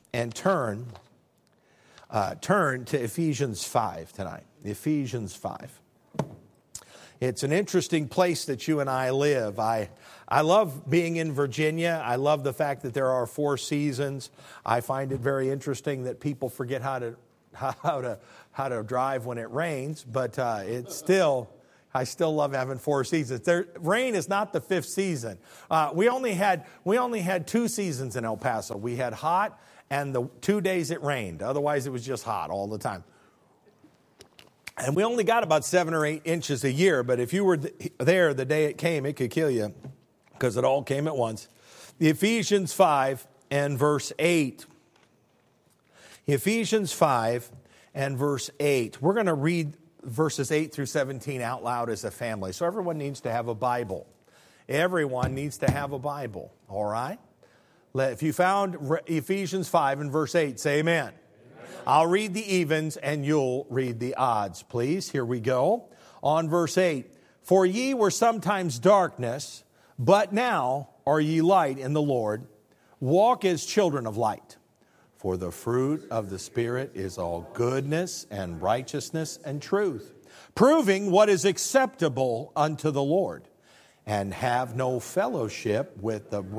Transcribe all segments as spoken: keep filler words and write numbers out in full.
and turn, uh, turn to Ephesians five tonight. Ephesians five. It's an interesting place that you and I live. I I love being in Virginia. I love the fact that there are four seasons. I find it very interesting that people forget how to how to how to drive when it rains, but uh, it's still. I still love having four seasons. There, rain is not the fifth season. Uh, we only had we only had two seasons in El Paso. We had hot and the two days it rained. Otherwise, it was just hot all the time. And we only got about seven or eight inches a year. But if you were th- there the day it came, it could kill you because it all came at once. The Ephesians five and verse eight. Ephesians five and verse eight. We're going to read verses eight through seventeen out loud as a family. So everyone needs to have a Bible. Everyone needs to have a Bible. All right? If you found Ephesians five and verse eight, say amen. Amen. I'll read the evens and you'll read the odds, please. Here we go. On verse eight. For ye were sometimes darkness, but now are ye light in the Lord. Walk as children of light. For the fruit of the Spirit is all goodness and righteousness and truth, proving what is acceptable unto the Lord. And have no fellowship with the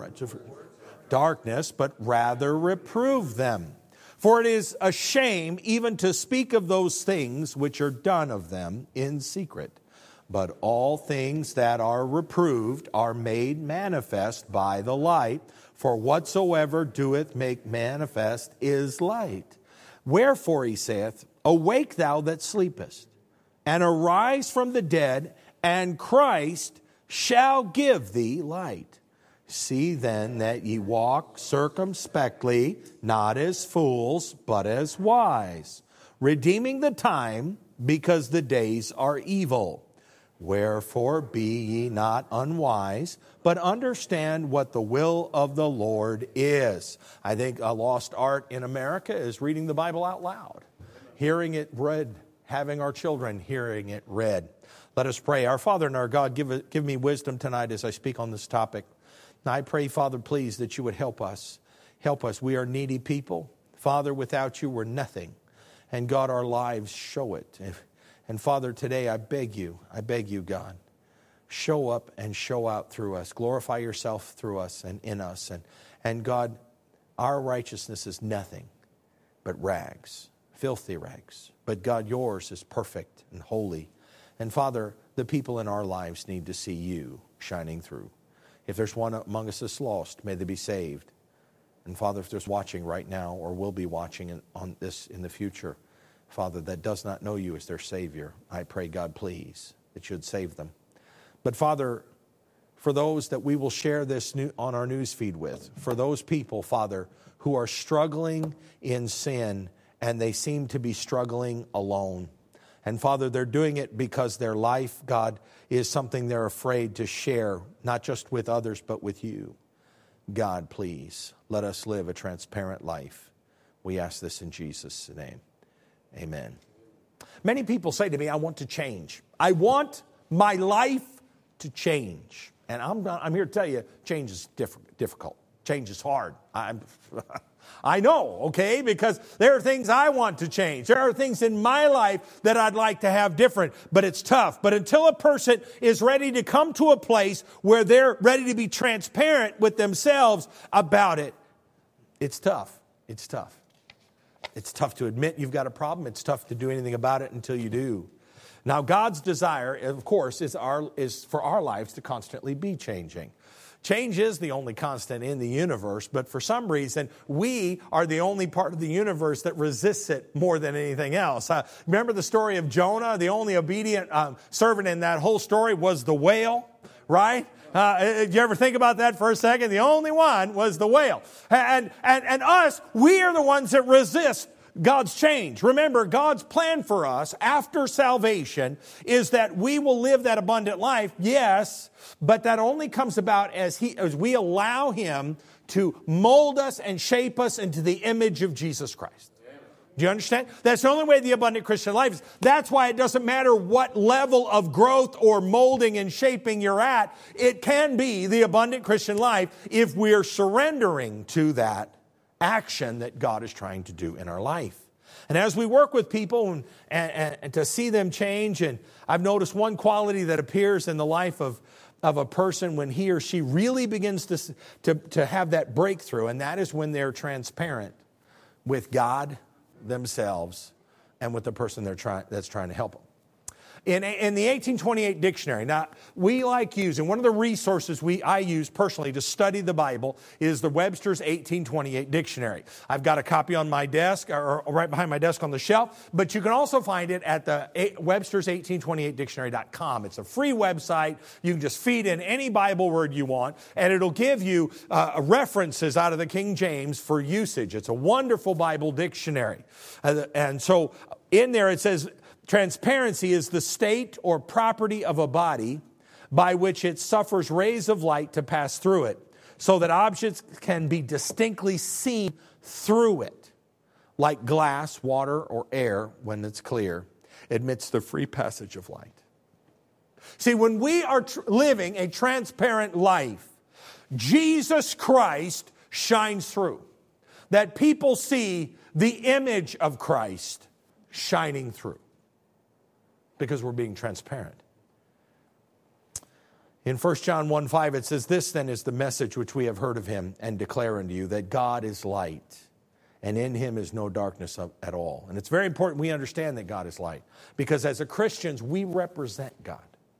darkness, but rather reprove them. For it is a shame even to speak of those things which are done of them in secret. But all things that are reproved are made manifest by the light. For whatsoever doeth make manifest is light. Wherefore he saith, awake thou that sleepest, and arise from the dead, and Christ shall give thee light. See then that ye walk circumspectly, not as fools, but as wise, redeeming the time, because the days are evil. Wherefore be ye not unwise, but understand what the will of the Lord is. I think a lost art in America is reading the Bible out loud, hearing it read, having our children hearing it read. Let us pray. Our Father and our God, give, it, give me wisdom tonight as I speak on this topic. And I pray, Father, please, that you would help us. Help us. We are needy people. Father, without you, we're nothing. And God, our lives show it. And Father, today I beg you, I beg you, God, show up and show out through us. Glorify yourself through us and in us. And, and God, our righteousness is nothing but rags, filthy rags. But God, yours is perfect and holy. And Father, the people in our lives need to see you shining through. If there's one among us that's lost, may they be saved. And Father, if there's watching right now or will be watching on this in the future, Father, that does not know you as their Savior, I pray, God, please, that you'd save them. But Father, for those that we will share this new, on our news feed with, for those people, Father, who are struggling in sin and they seem to be struggling alone. And Father, they're doing it because their life, God, is something they're afraid to share, not just with others, but with you. God, please, let us live a transparent life. We ask this in Jesus' name. Amen. Many people say to me, I want to change. I want my life to change. And I'm, I'm here to tell you, change is diff- difficult. Change is hard. I'm, I know, okay, because there are things I want to change. There are things in my life that I'd like to have different, but it's tough. But until a person is ready to come to a place where they're ready to be transparent with themselves about it, it's tough. It's tough. It's tough to admit you've got a problem. It's tough to do anything about it until you do. Now, God's desire, of course, is our is for our lives to constantly be changing. Change is the only constant in the universe, but for some reason, we are the only part of the universe that resists it more than anything else. Uh, remember the story of Jonah? The only obedient um, servant in that whole story was the whale, right? Uh, did you ever think about that for a second? The only one was the whale. And, and, and us, we are the ones that resist God's change. Remember, God's plan for us after salvation is that we will live that abundant life, yes, but that only comes about as he, as we allow Him to mold us and shape us into the image of Jesus Christ. Do you understand? That's the only way the abundant Christian life is. That's why it doesn't matter what level of growth or molding and shaping you're at. It can be the abundant Christian life if we're surrendering to that action that God is trying to do in our life. And as we work with people and, and, and to see them change, and I've noticed one quality that appears in the life of, of a person when he or she really begins to, to, to have that breakthrough, and that is when they're transparent with God, themselves, and with the person they're trying, that's trying to help them. In, in the eighteen twenty-eight dictionary, now we like using, one of the resources we I use personally to study the Bible is the Webster's eighteen twenty-eight dictionary. I've got a copy on my desk, or right behind my desk on the shelf, but you can also find it at the Webster's eighteen twenty-eight dictionary dot com. It's a free website. You can just feed in any Bible word you want, and it'll give you uh, references out of the King James for usage. It's a wonderful Bible dictionary. Uh, and so in there it says, transparency is the state or property of a body by which it suffers rays of light to pass through it, so that objects can be distinctly seen through it, like glass, water, or air, when it's clear, admits the free passage of light. See, when we are tr- living a transparent life, Jesus Christ shines through. That people see the image of Christ shining through. Because we're being transparent. In First John one five, it says, "This then is the message which we have heard of him and declare unto you, that God is light, and in him is no darkness at all." And it's very important we understand that God is light. Because as a Christians, we represent God.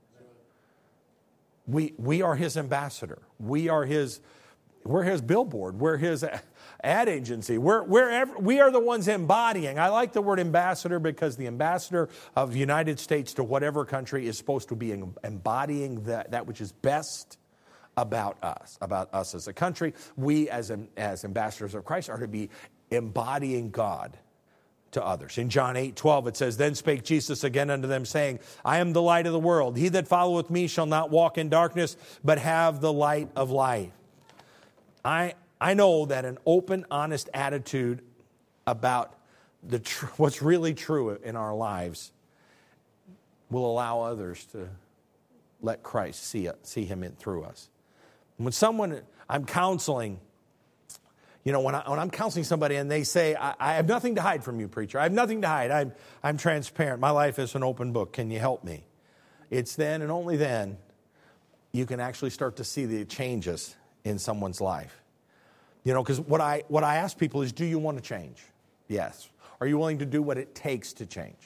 We, we are his ambassador. We are his, we're his billboard. We're his ad agency. We're, we're ever, we are the ones embodying. I like the word ambassador because the ambassador of the United States to whatever country is supposed to be embodying that, that which is best about us, about us as a country. We as, as ambassadors of Christ are to be embodying God to others. In John eight twelve it says, "Then spake Jesus again unto them, saying, I am the light of the world. He that followeth me shall not walk in darkness, but have the light of life." I I know that an open, honest attitude about the tr- what's really true in our lives will allow others to let Christ see see him in through us. When someone I'm counseling, you know, when, I, when I'm counseling somebody and they say, I, I have nothing to hide from you, preacher. I have nothing to hide. I'm, I'm transparent. My life is an open book. Can you help me? It's then and only then you can actually start to see the changes in someone's life. You know, because what I what I ask people is, do you want to change? Yes. Are you willing to do what it takes to change?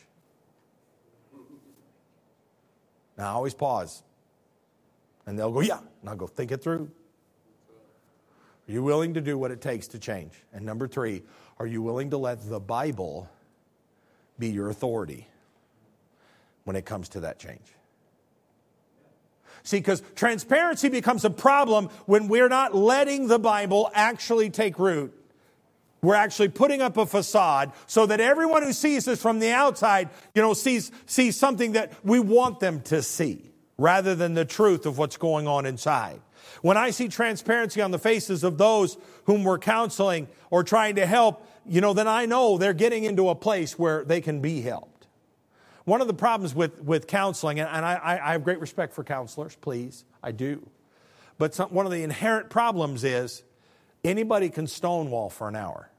Now, I always pause. And they'll go, yeah. And I'll go, think it through. Are you willing to do what it takes to change? And number three, are you willing to let the Bible be your authority when it comes to that change? See, because transparency becomes a problem when we're not letting the Bible actually take root. We're actually putting up a facade so that everyone who sees us from the outside, you know, sees, sees something that we want them to see, rather than the truth of what's going on inside. When I see transparency on the faces of those whom we're counseling or trying to help, you know, then I know they're getting into a place where they can be helped. One of the problems with, with counseling, and I, I have great respect for counselors, please, I do. But some, one of the inherent problems is anybody can stonewall for an hour.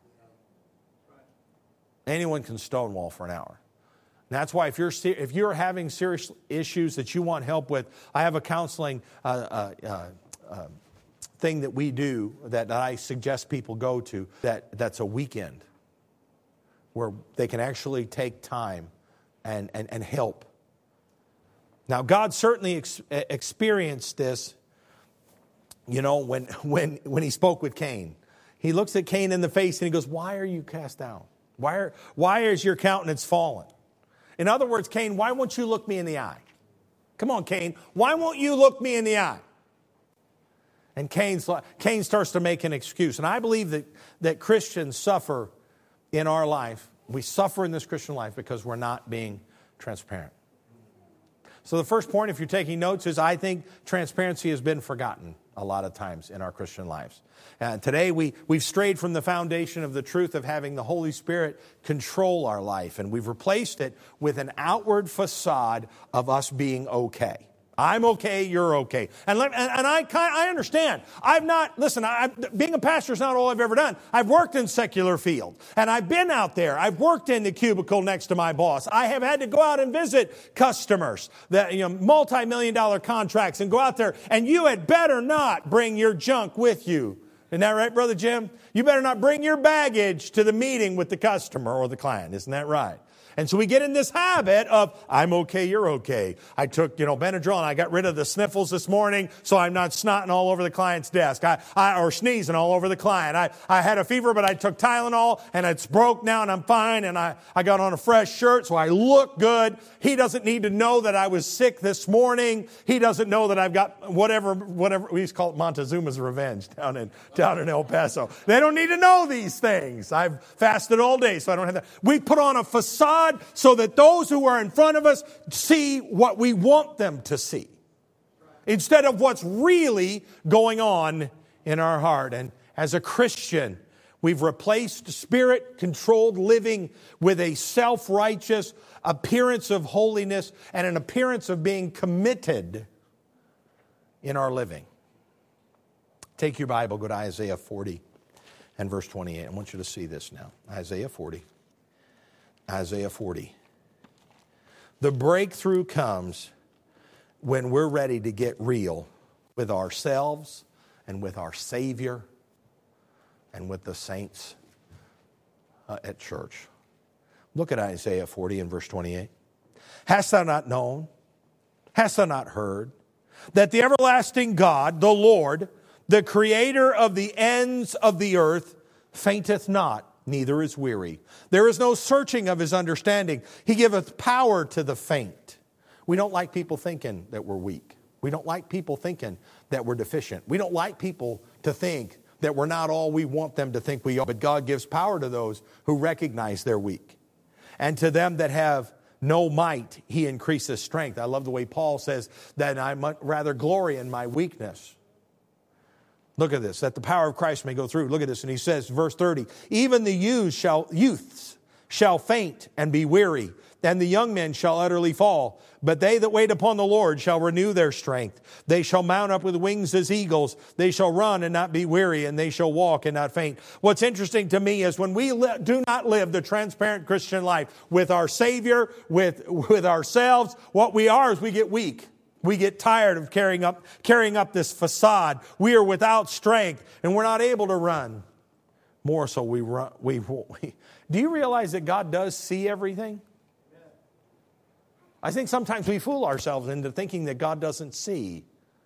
Anyone can stonewall for an hour. And that's why if you're if you're having serious issues that you want help with, I have a counseling uh, uh, uh, uh, thing that we do that, that I suggest people go to. That that's a weekend where they can actually take time and and, and help. Now, God certainly ex- experienced this. You know, when when when He spoke with Cain, He looks at Cain in the face and He goes, "Why are you cast down? Why are why is your countenance fallen?" In other words, Cain, why won't you look me in the eye? Come on, Cain. Why won't you look me in the eye? And Cain's, Cain starts to make an excuse. And I believe that, that Christians suffer in our life. We suffer in this Christian life because we're not being transparent. So the first point, if you're taking notes, is I think transparency has been forgotten a lot of times in our Christian lives. And today we, we've strayed from the foundation of the truth of having the Holy Spirit control our life. And we've replaced it with an outward facade of us being okay. I'm okay, you're okay. And, let, and, and I kind I understand. I've not, listen, I, being a pastor is not all I've ever done. I've worked in secular field. And I've been out there. I've worked in the cubicle next to my boss. I have had to go out and visit customers, that, you know, multi-million dollar contracts, and go out there. And you had better not bring your junk with you. Isn't that right, Brother Jim? You better not bring your baggage to the meeting with the customer or the client. Isn't that right? And so we get in this habit of, I'm okay, you're okay. I took, you know, Benadryl and I got rid of the sniffles this morning so I'm not snotting all over the client's desk. I, I or sneezing all over the client. I, I had a fever, but I took Tylenol and it's broke now and I'm fine. And I, I got on a fresh shirt so I look good. He doesn't need to know that I was sick this morning. He doesn't know that I've got whatever, whatever, we used to call it Montezuma's Revenge down in, down in El Paso. They don't need to know these things. I've fasted all day so I don't have that. We put on a facade so that those who are in front of us see what we want them to see, instead of what's really going on in our heart. And as a Christian, we've replaced spirit-controlled living with a self-righteous appearance of holiness and an appearance of being committed in our living. Take your Bible, go to Isaiah forty and verse twenty-eight. I want you to see this now. Isaiah forty. Isaiah forty. The breakthrough comes when we're ready to get real with ourselves and with our Savior and with the saints uh, at church. Look at Isaiah forty and verse twenty-eight. Hast thou not known? Hast thou not heard? That the everlasting God, the Lord, the creator of the ends of the earth, fainteth not, neither is weary. There is no searching of his understanding. He giveth power to the faint. We don't like people thinking that we're weak. We don't like people thinking that we're deficient. We don't like people to think that we're not all we want them to think we are. But God gives power to those who recognize they're weak. And to them that have no might, he increases strength. I love the way Paul says that I might rather glory in my weakness. Look at this, that the power of Christ may go through. Look at this, and he says, verse thirty, even the youths shall, youths shall faint and be weary, and the young men shall utterly fall. But they that wait upon the Lord shall renew their strength. They shall mount up with wings as eagles. They shall run and not be weary, and they shall walk and not faint. What's interesting to me is when we li- do not live the transparent Christian life with our Savior, with, with ourselves, what we are is we get weak. We get tired of carrying up, carrying up this facade. We are without strength, and we're not able to run. More so, we run. We, we do you realize that God does see everything? I think sometimes we fool ourselves into thinking that God doesn't see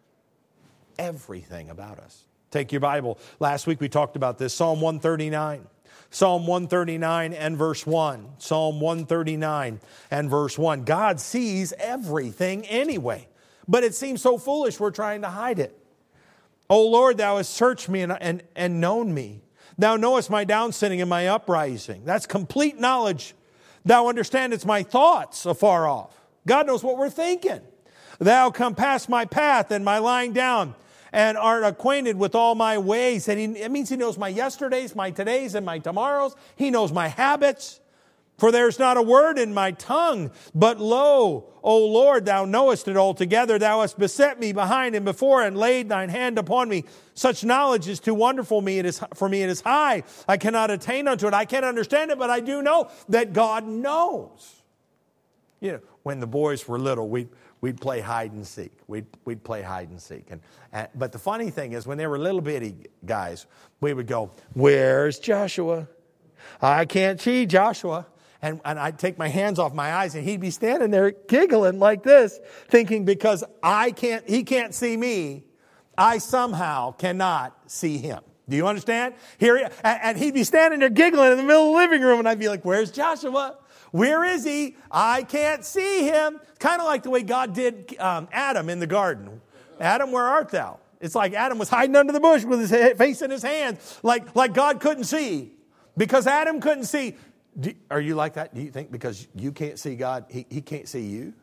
everything about us. Take your Bible. Last week we talked about this. Psalm one thirty-nine. Psalm one thirty-nine and verse one. Psalm one thirty-nine and verse one. God sees everything anyway. But it seems so foolish we're trying to hide it. O Lord, thou hast searched me and, and, and known me. Thou knowest my downsitting and my uprising. That's complete knowledge. Thou understandest my thoughts afar off. God knows what we're thinking. Thou compassest my path and my lying down, and art acquainted with all my ways. And he, it means he knows my yesterdays, my todays, and my tomorrows. He knows my habits. For there's not a word in my tongue, but lo, O Lord, thou knowest it altogether. Thou hast beset me behind and before, and laid thine hand upon me. Such knowledge is too wonderful me. It is for me. It is high. I cannot attain unto it. I can't understand it, but I do know that God knows. You know, when the boys were little, we'd, we'd play hide and seek. We'd, we'd play hide and seek. And, and but the funny thing is, when they were little bitty guys, we would go, "Where's Joshua? I can't see Joshua." And, and I'd take my hands off my eyes, and he'd be standing there giggling like this, thinking because I can't, he can't see me, I somehow cannot see him. Do you understand? Here, he, and he'd be standing there giggling in the middle of the living room, and I'd be like, "Where's Joshua? Where is he? I can't see him." Kind of like the way God did um, Adam in the garden. "Adam, where art thou?" It's like Adam was hiding under the bush with his head, face in his hands, like, like God couldn't see. Because Adam couldn't see. Do, are you like that? Do you think because you can't see God, he, he can't see you?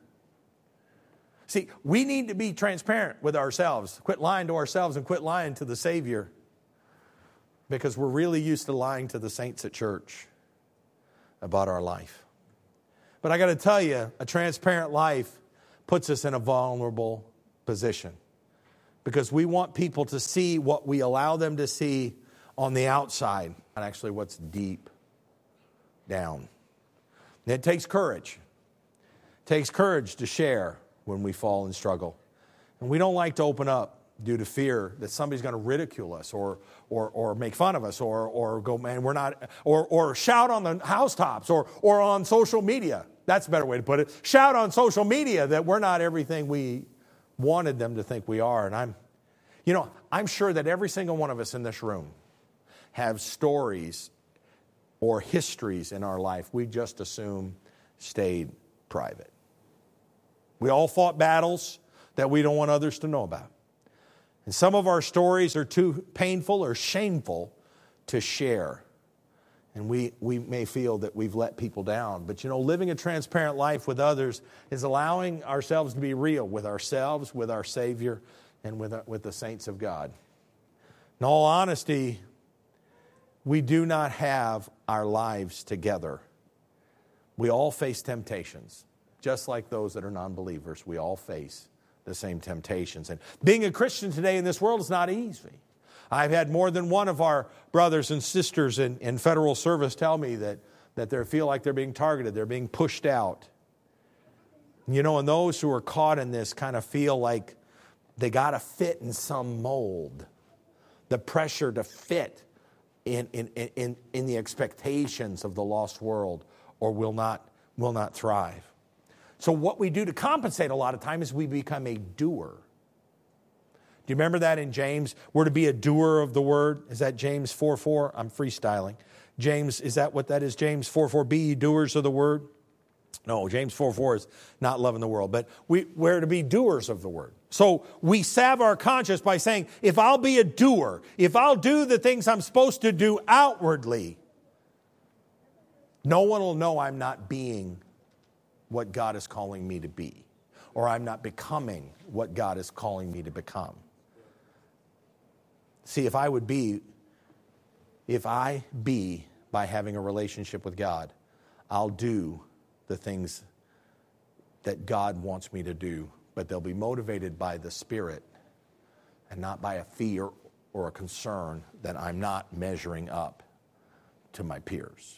See, we need to be transparent with ourselves. Quit lying to ourselves and quit lying to the Savior. Because we're really used to lying to the saints at church about our life. But I got to tell you, a transparent life puts us in a vulnerable position. Because we want people to see what we allow them to see on the outside, not actually what's deep down. And it takes courage. It takes courage to share when we fall and struggle. And we don't like to open up due to fear that somebody's going to ridicule us or or or make fun of us or or go, man, we're not, or or shout on the housetops or or on social media. That's a better way to put it. Shout on social media that we're not everything we wanted them to think we are. And I'm, you know, I'm sure that every single one of us in this room have stories or histories in our life we just assume stayed private. We all fought battles that we don't want others to know about. And some of our stories are too painful or shameful to share. And we, we may feel that we've let people down. But you know, living a transparent life with others is allowing ourselves to be real with ourselves, with our Savior, and with, with the saints of God. In all honesty, we do not have our lives together. We all face temptations, just like those that are non-believers. We all face the same temptations. And being a Christian today in this world is not easy. I've had more than one of our brothers and sisters in, in federal service tell me that, that they feel like they're being targeted, they're being pushed out. You know, and those who are caught in this kind of feel like they got to fit in some mold. The pressure to fit in, in, in, in the expectations of the lost world or will not, will not thrive. So what we do to compensate a lot of time is we become a doer. Do you remember that in James? We're to be a doer of the word. Is that James four four? I'm freestyling. James, is that what that is? James four four, be ye doers of the word? No, James four four is not loving the world. But we, we're to be doers of the word. So we salve our conscience by saying, if I'll be a doer, if I'll do the things I'm supposed to do outwardly, no one will know I'm not being what God is calling me to be, or I'm not becoming what God is calling me to become. See, if I would be, if I be by having a relationship with God, I'll do the things that God wants me to do, but they'll be motivated by the Spirit and not by a fear or a concern that I'm not measuring up to my peers.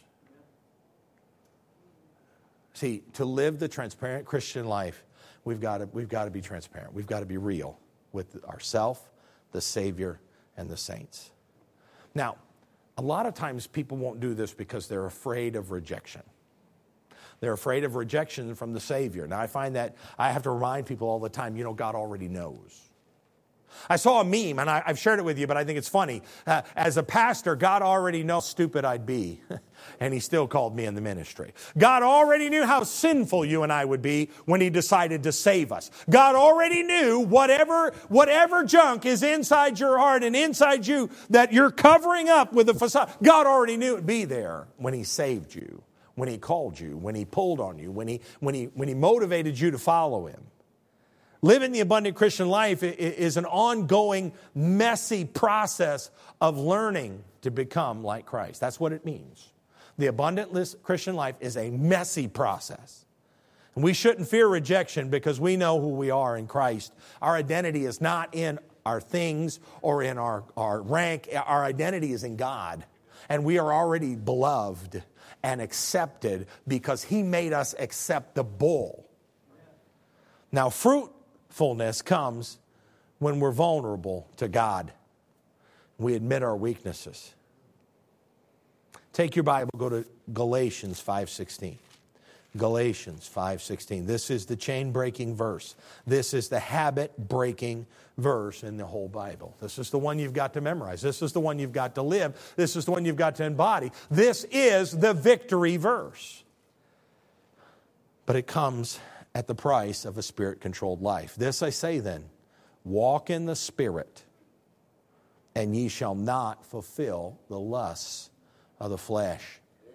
See, to live the transparent Christian life, we've got to, we've got to be transparent. We've got to be real with ourselves, the Savior, and the saints. Now, a lot of times people won't do this because they're afraid of rejection. They're afraid of rejection from the Savior. Now, I find that I have to remind people all the time, you know, God already knows. I saw a meme, and I, I've shared it with you, but I think it's funny. Uh, as a pastor, God already knows how stupid I'd be, and He still called me in the ministry. God already knew how sinful you and I would be when He decided to save us. God already knew whatever, whatever junk is inside your heart and inside you that you're covering up with a facade. God already knew it'd be there when He saved you, when He called you, when He pulled on you, when He, when He, when He motivated you to follow Him. Living the abundant Christian life is an ongoing, messy process of learning to become like Christ. That's what it means. The abundant Christian life is a messy process. And we shouldn't fear rejection because we know who we are in Christ. Our identity is not in our things or in our, our rank. Our identity is in God. And we are already beloved and accepted because He made us acceptable. Now, fruit Fullness comes when we're vulnerable to God. We admit our weaknesses. Take your Bible, go to Galatians five sixteen. Galatians five sixteen. This is the chain-breaking verse. This is the habit-breaking verse in the whole Bible. This is the one you've got to memorize. This is the one you've got to live. This is the one you've got to embody. This is the victory verse. But it comes at the price of a Spirit-controlled life. This I say then, walk in the Spirit, and ye shall not fulfill the lusts of the flesh.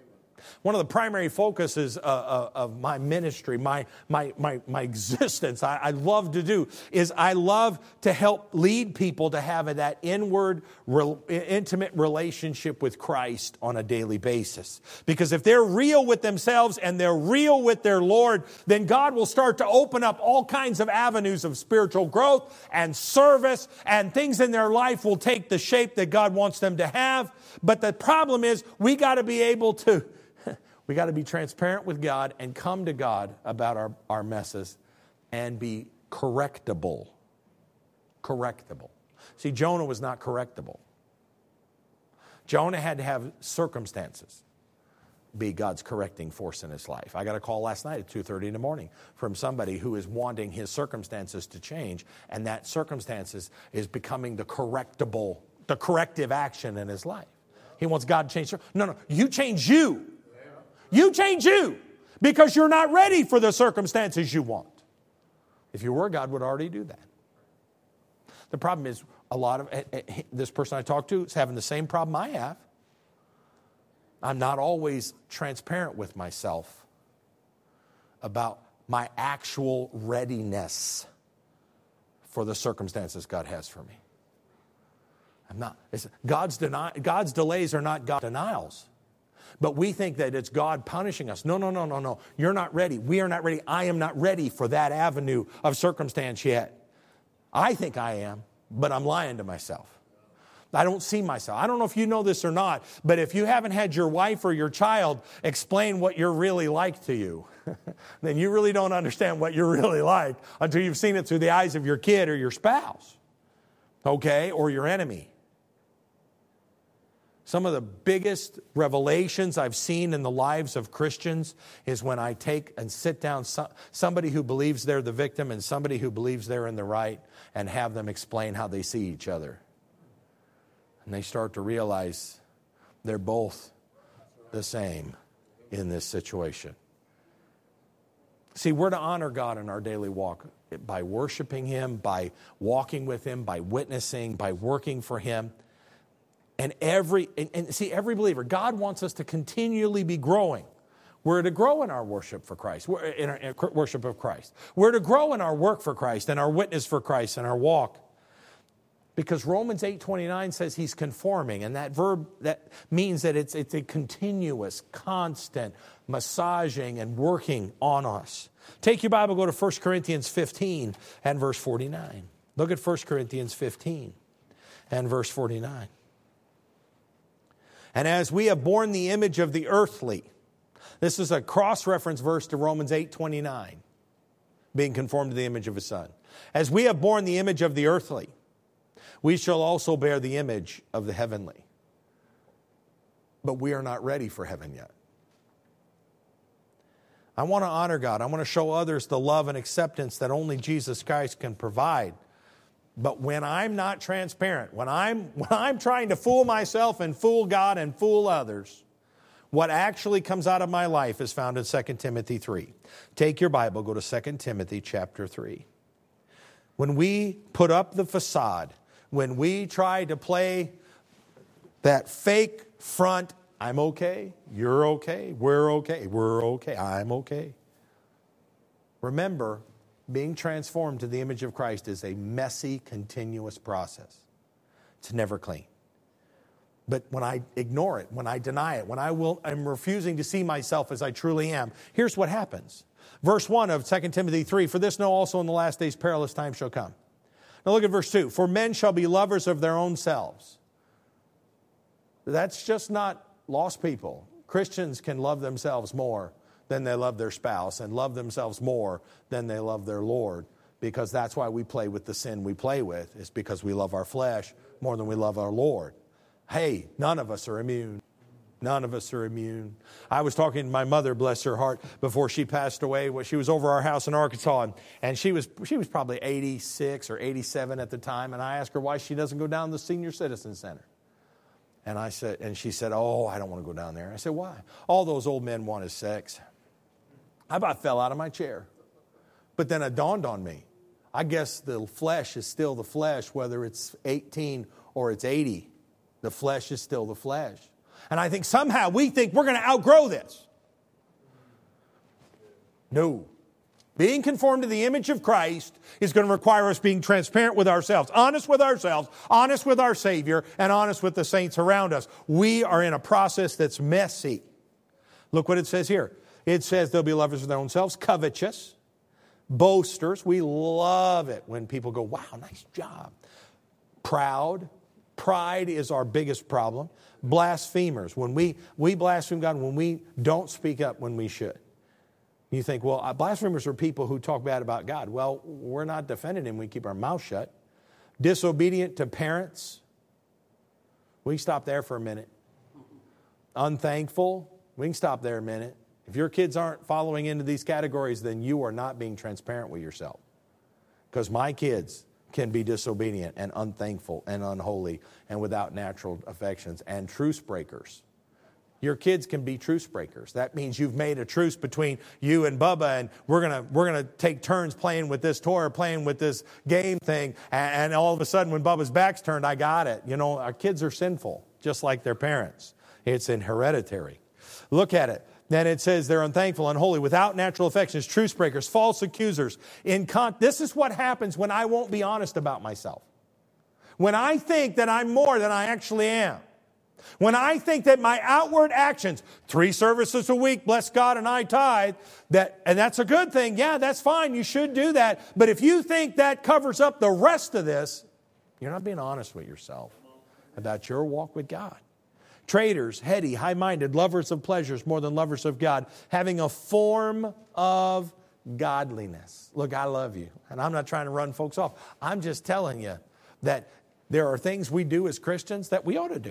One of the primary focuses uh, uh, of my ministry, my my my, my existence, I, I love to do, is I love to help lead people to have that inward, real, intimate relationship with Christ on a daily basis. Because if they're real with themselves and they're real with their Lord, then God will start to open up all kinds of avenues of spiritual growth and service, and things in their life will take the shape that God wants them to have. But the problem is, we got to be able to, we got to be transparent with God and come to God about our, our messes and be correctable. Correctable. See, Jonah was not correctable. Jonah had to have circumstances be God's correcting force in his life. I got a call last night at two thirty in the morning from somebody who is wanting his circumstances to change, and that circumstances is becoming the correctable, the corrective action in his life. He wants God to change. No, no, you change you. You change you, because you're not ready for the circumstances you want. If you were, God would already do that. The problem is, a lot of, this person I talked to is having the same problem I have. I'm not always transparent with myself about my actual readiness for the circumstances God has for me. I'm not. It's, God's, deny, God's delays are not God's denials. But we think that it's God punishing us. No, no, no, no, no. You're not ready. We are not ready. I am not ready for that avenue of circumstance yet. I think I am, but I'm lying to myself. I don't see myself. I don't know if you know this or not, but if you haven't had your wife or your child explain what you're really like to you, then you really don't understand what you're really like until you've seen it through the eyes of your kid or your spouse, okay, or your enemy. Some of the biggest revelations I've seen in the lives of Christians is when I take and sit down somebody who believes they're the victim and somebody who believes they're in the right, and have them explain how they see each other. And they start to realize they're both the same in this situation. See, we're to honor God in our daily walk by worshiping Him, by walking with Him, by witnessing, by working for Him. And every and, and see, every believer, God wants us to continually be growing. We're to grow in our worship for Christ, We're in our in worship of Christ. We're to grow in our work for Christ and our witness for Christ and our walk. Because Romans eight twenty-nine says He's conforming, and that verb that means that it's it's a continuous, constant massaging and working on us. Take your Bible, go to First Corinthians fifteen and verse forty-nine. Look at First Corinthians fifteen and verse forty-nine. And as we have borne the image of the earthly, this is a cross-reference verse to Romans eight twenty-nine, being conformed to the image of His Son. As we have borne the image of the earthly, we shall also bear the image of the heavenly. But we are not ready for heaven yet. I want to honor God. I want to show others the love and acceptance that only Jesus Christ can provide. But when I'm not transparent, when I'm, when I'm trying to fool myself and fool God and fool others, what actually comes out of my life is found in Second Timothy three. Take your Bible, go to Second Timothy chapter three. When we put up the facade, when we try to play that fake front, I'm okay, you're okay, we're okay, we're okay, I'm okay. Remember, being transformed to the image of Christ is a messy, continuous process. It's never clean. But when I ignore it, when I deny it, when I will, I'm refusing to see myself as I truly am, here's what happens. Verse one of Second Timothy three, for this know also in the last days perilous times shall come. Now look at verse two. For men shall be lovers of their own selves. That's just not lost people. Christians can love themselves more than they love their spouse, and love themselves more than they love their Lord, because that's why we play with the sin we play with. It's because we love our flesh more than we love our Lord. Hey, none of us are immune. None of us are immune. I was talking to my mother, bless her heart, before she passed away. She was over our house in Arkansas, and, and she was she was probably eighty-six or eighty-seven at the time. And I asked her why she doesn't go down to the Senior Citizen Center. And I said, and she said, "Oh, I don't want to go down there." I said, "Why?" "All those old men want is sex." I about fell out of my chair. But then it dawned on me. I guess the flesh is still the flesh, whether it's eighteen or it's eighty. The flesh is still the flesh. And I think somehow we think we're going to outgrow this. No. Being conformed to the image of Christ is going to require us being transparent with ourselves, honest with ourselves, honest with our Savior, and honest with the saints around us. We are in a process that's messy. Look what it says here. It says they'll be lovers of their own selves, covetous, boasters. We love it when people go, wow, nice job. Proud. Pride is our biggest problem. Blasphemers. When we, we blaspheme God, when we don't speak up when we should. You think, well, blasphemers are people who talk bad about God. Well, we're not defending Him. We keep our mouth shut. Disobedient to parents. We can stop there for a minute. Unthankful. We can stop there a minute. If your kids aren't following into these categories, then you are not being transparent with yourself. Because my kids can be disobedient and unthankful and unholy and without natural affections and truce breakers. Your kids can be truce breakers. That means you've made a truce between you and Bubba, and we're gonna we're gonna take turns playing with this toy or playing with this game thing. And, and all of a sudden, when Bubba's back's turned, I got it. You know, our kids are sinful, just like their parents. It's in hereditary. Look at it. Then it says they're unthankful, unholy, without natural affections, truce breakers, false accusers. In con- this is what happens when I won't be honest about myself. When I think that I'm more than I actually am. When I think that my outward actions, three services a week, bless God, and I tithe, that, and that's a good thing. Yeah, that's fine. You should do that. But if you think that covers up the rest of this, you're not being honest with yourself about your walk with God. Traitors, heady, high-minded, lovers of pleasures more than lovers of God, having a form of godliness. Look, I love you, and I'm not trying to run folks off. I'm just telling you that there are things we do as Christians that we ought to do.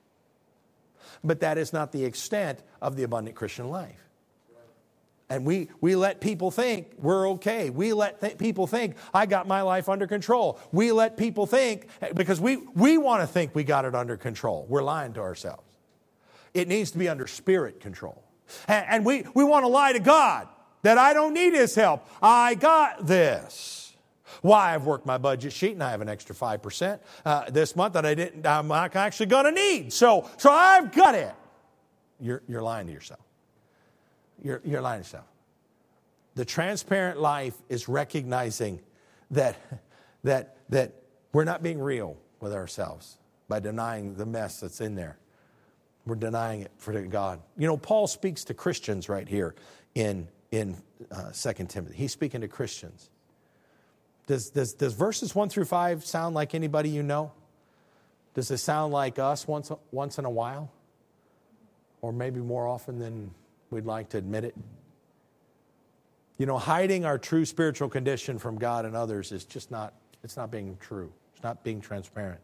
But that is not the extent of the abundant Christian life. And we, we let people think we're okay. We let th- people think I got my life under control. We let people think, because we, we want to think we got it under control. We're lying to ourselves. It needs to be under spirit control. And, and we, we want to lie to God that I don't need His help. I got this. Why? I've worked my budget sheet and I have an extra five percent uh, this month that I didn't, I'm not actually going to need. So, so I've got it. You're, you're lying to yourself. You're, you're lying to yourself. The transparent life is recognizing that, that, that we're not being real with ourselves by denying the mess that's in there. We're denying it for God. You know, Paul speaks to Christians right here in, in uh, Second Timothy. He's speaking to Christians. Does, does, does verses one through five sound like anybody you know? Does it sound like us once, once in a while? Or maybe more often than we'd like to admit it? You know, hiding our true spiritual condition from God and others is just not, it's not being true. It's not being transparent.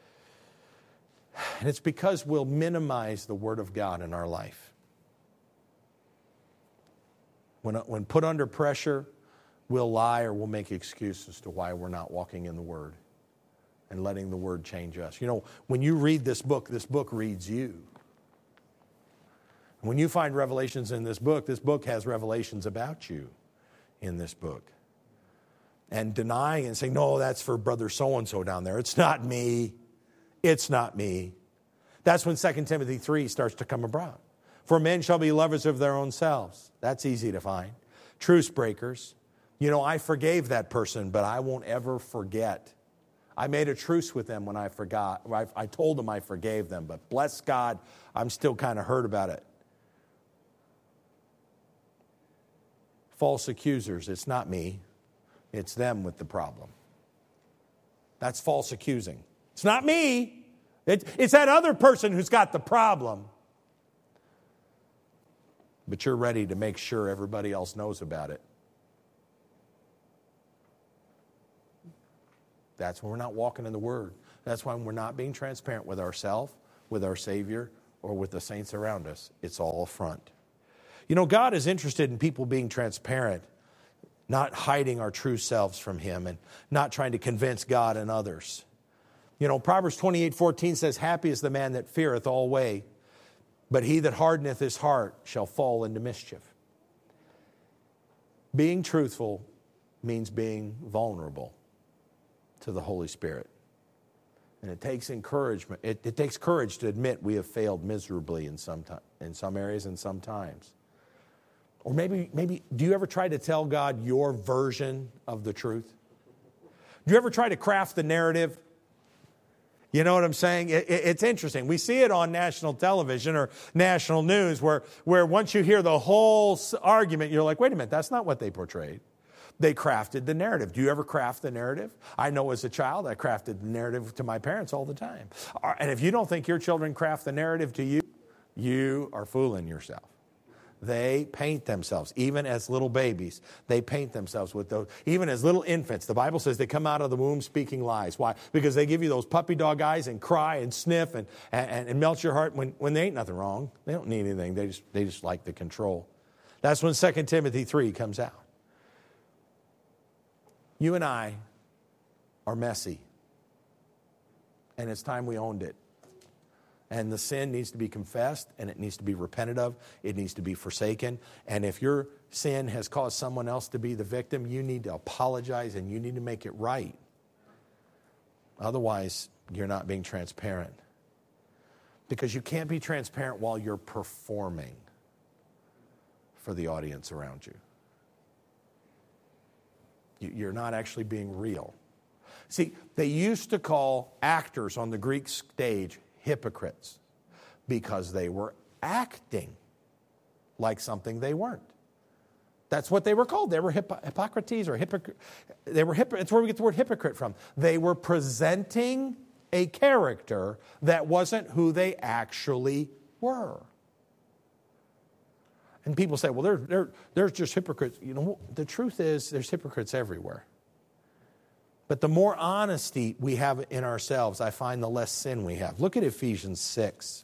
And it's because we'll minimize the Word of God in our life. When, when put under pressure, we'll lie or we'll make excuses to why we're not walking in the Word and letting the Word change us. You know, when you read this book, this book reads you. When you find revelations in this book, this book has revelations about you in this book. And denying and saying, no, that's for brother so-and-so down there. It's not me. It's not me. That's when Second Timothy three starts to come about. For men shall be lovers of their own selves. That's easy to find. Truce breakers. You know, I forgave that person, but I won't ever forget. I made a truce with them when I forgot. I, I told them I forgave them, but bless God, I'm still kind of hurt about it. False accusers. It's not me. It's them with the problem. That's false accusing. It's not me. It, it's that other person who's got the problem. But you're ready to make sure everybody else knows about it. That's when we're not walking in the Word. That's when we're not being transparent with ourselves, with our Savior, or with the saints around us. It's all a front. You know, God is interested in people being transparent, not hiding our true selves from Him and not trying to convince God and others. You know, Proverbs twenty-eight fourteen says, happy is the man that feareth always, but he that hardeneth his heart shall fall into mischief. Being truthful means being vulnerable to the Holy Spirit. And it takes encouragement. It, it takes courage to admit we have failed miserably in some time, in some areas and sometimes. Or maybe, maybe, do you ever try to tell God your version of the truth? Do you ever try to craft the narrative? You know what I'm saying? It, it, it's interesting. We see it on national television or national news where, where once you hear the whole argument, you're like, wait a minute, that's not what they portrayed. They crafted the narrative. Do you ever craft the narrative? I know as a child, I crafted the narrative to my parents all the time. And if you don't think your children craft the narrative to you, you are fooling yourself. They paint themselves, even as little babies. They paint themselves with those, even as little infants. The Bible says they come out of the womb speaking lies. Why? Because they give you those puppy dog eyes and cry and sniff and, and, and melt your heart when, when there ain't nothing wrong. They don't need anything. They just, they just like the control. That's when Second Timothy three comes out. You and I are messy. And it's time we owned it. And the sin needs to be confessed, and it needs to be repented of. It needs to be forsaken. And if your sin has caused someone else to be the victim, you need to apologize and you need to make it right. Otherwise, you're not being transparent. Because you can't be transparent while you're performing for the audience around you. You're not actually being real. See, they used to call actors on the Greek stage hypocrites because they were acting like something they weren't. That's what they were called. They were hip- Hippocrates or hypocrite. They were hip- That's where we get the word hypocrite from. They were presenting a character that wasn't who they actually were. And people say, well, they're, they're, they're just hypocrites. You know, the truth is there's hypocrites everywhere. But the more honesty we have in ourselves, I find the less sin we have. Look at Ephesians six.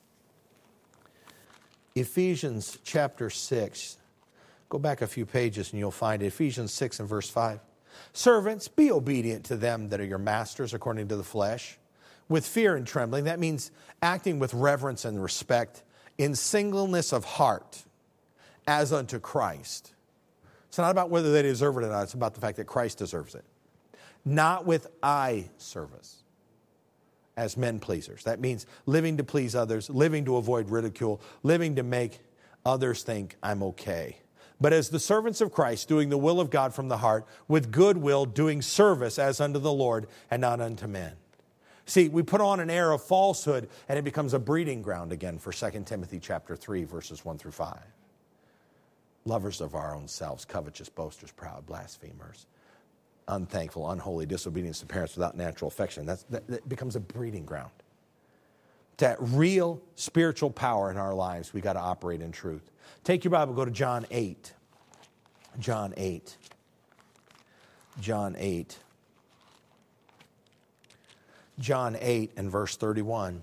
Ephesians chapter six. Go back a few pages and you'll find it. Ephesians six and verse five. Servants, be obedient to them that are your masters according to the flesh, with fear and trembling. That means acting with reverence and respect, in singleness of heart, as unto Christ. It's not about whether they deserve it or not. It's about the fact that Christ deserves it. Not with eye service as men pleasers. That means living to please others, living to avoid ridicule, living to make others think I'm okay. But as the servants of Christ, doing the will of God from the heart, with good will, doing service as unto the Lord and not unto men. See, we put on an air of falsehood and it becomes a breeding ground again for Second Timothy chapter three, verses one through five. Lovers of our own selves, covetous, boasters, proud, blasphemers, unthankful, unholy, disobedience to parents without natural affection. That's, that, that becomes a breeding ground. That real spiritual power in our lives, we got to operate in truth. Take your Bible, go to John eight. John eight. John eight. John eight and verse thirty-one.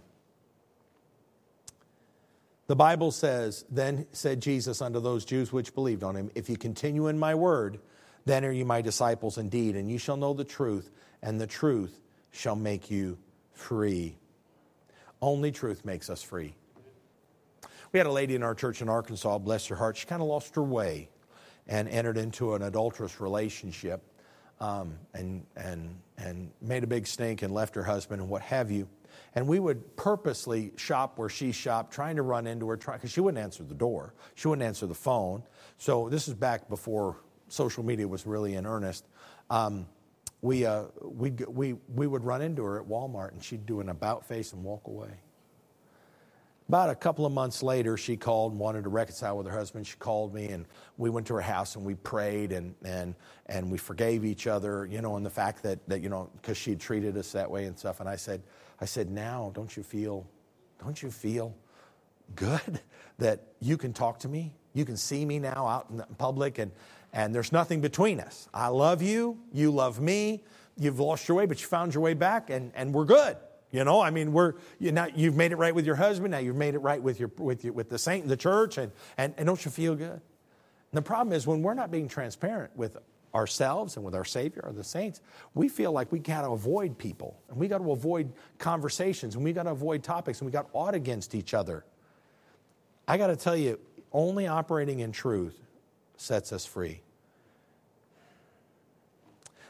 The Bible says, then said Jesus unto those Jews which believed on him, if you continue in my word, then are you my disciples indeed, and you shall know the truth, and the truth shall make you free. Only truth makes us free. We had a lady in our church in Arkansas, bless her heart, she kind of lost her way and entered into an adulterous relationship um, and, and, and made a big stink and left her husband and what have you. And we would purposely shop where she shopped, trying to run into her, because she wouldn't answer the door. She wouldn't answer the phone. So this is back before social media was really in earnest. Um, we, uh, we, we, we would run into her at Walmart, and she'd do an about face and walk away. About a couple of months later, she called and wanted to reconcile with her husband. She called me, and we went to her house, and we prayed, and and and we forgave each other, you know, and the fact that, that you know, because she had treated us that way and stuff. And I said, I said, now, don't you feel, don't you feel good that you can talk to me? You can see me now out in public, and, and there's nothing between us. I love you. You love me. You've lost your way, but you found your way back, and, and we're good. You know, I mean, we're you now you've made it right with your husband. Now you've made it right with your with your, with the saint in the church, and, and and don't you feel good? And the problem is when we're not being transparent with ourselves and with our Savior or the saints, we feel like we got to avoid people, and we got to avoid conversations, and we got to avoid topics, and we got to ought against each other. I got to tell you, only operating in truth sets us free.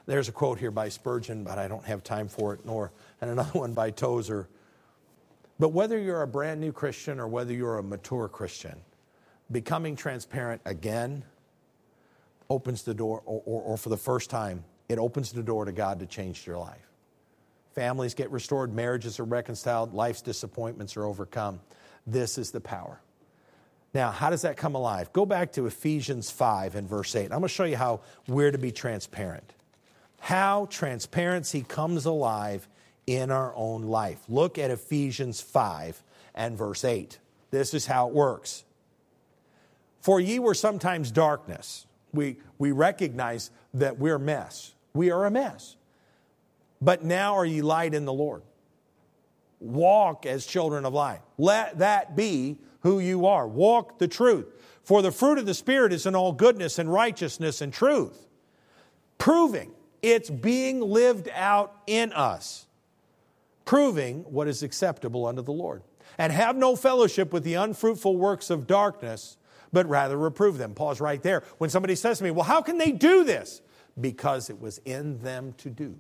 There's a quote here by Spurgeon, but I don't have time for it, nor and another one by Tozer. But whether you're a brand new Christian or whether you're a mature Christian, becoming transparent again opens the door, or, or, or for the first time, it opens the door to God to change your life. Families get restored, marriages are reconciled, life's disappointments are overcome. This is the power. Now, how does that come alive? Go back to Ephesians five and verse eight. I'm going to show you how we're to be transparent. How transparency comes alive in our own life. Look at Ephesians five and verse eight. This is how it works. For ye were sometimes darkness. We, we recognize that we're a mess. We are a mess. But now are ye light in the Lord. Walk as children of light. Let that be who you are. Walk the truth. For the fruit of the Spirit is in all goodness and righteousness and truth. Proving it's being lived out in us. Proving what is acceptable unto the Lord. And have no fellowship with the unfruitful works of darkness, but rather reprove them. Pause right there. When somebody says to me, well, how can they do this? Because it was in them to do.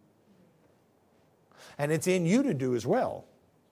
And it's in you to do as well.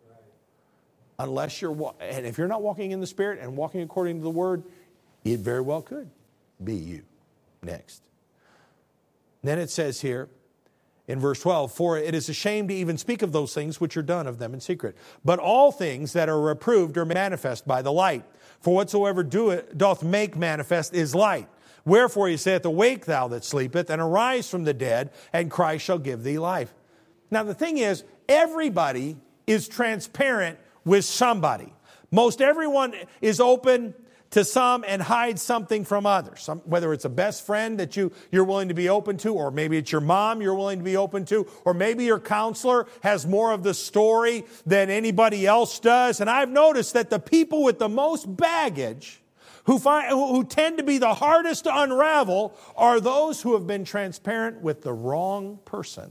Unless you're, and if you're not walking in the Spirit and walking according to the Word, it very well could be you. Next. Then it says here in verse twelve, for it is a shame to even speak of those things which are done of them in secret. But all things that are reproved are manifest by the light. For whatsoever doeth, doth make manifest is light. Wherefore he saith, awake thou that sleepeth, and arise from the dead, and Christ shall give thee life. Now the thing is, everybody is transparent with somebody. Most everyone is open to some and hides something from others. Some, whether it's a best friend that you, you're willing to be open to, or maybe it's your mom you're willing to be open to, or maybe your counselor has more of the story than anybody else does. And I've noticed that the people with the most baggage, who, find, who tend to be the hardest to unravel, are those who have been transparent with the wrong person.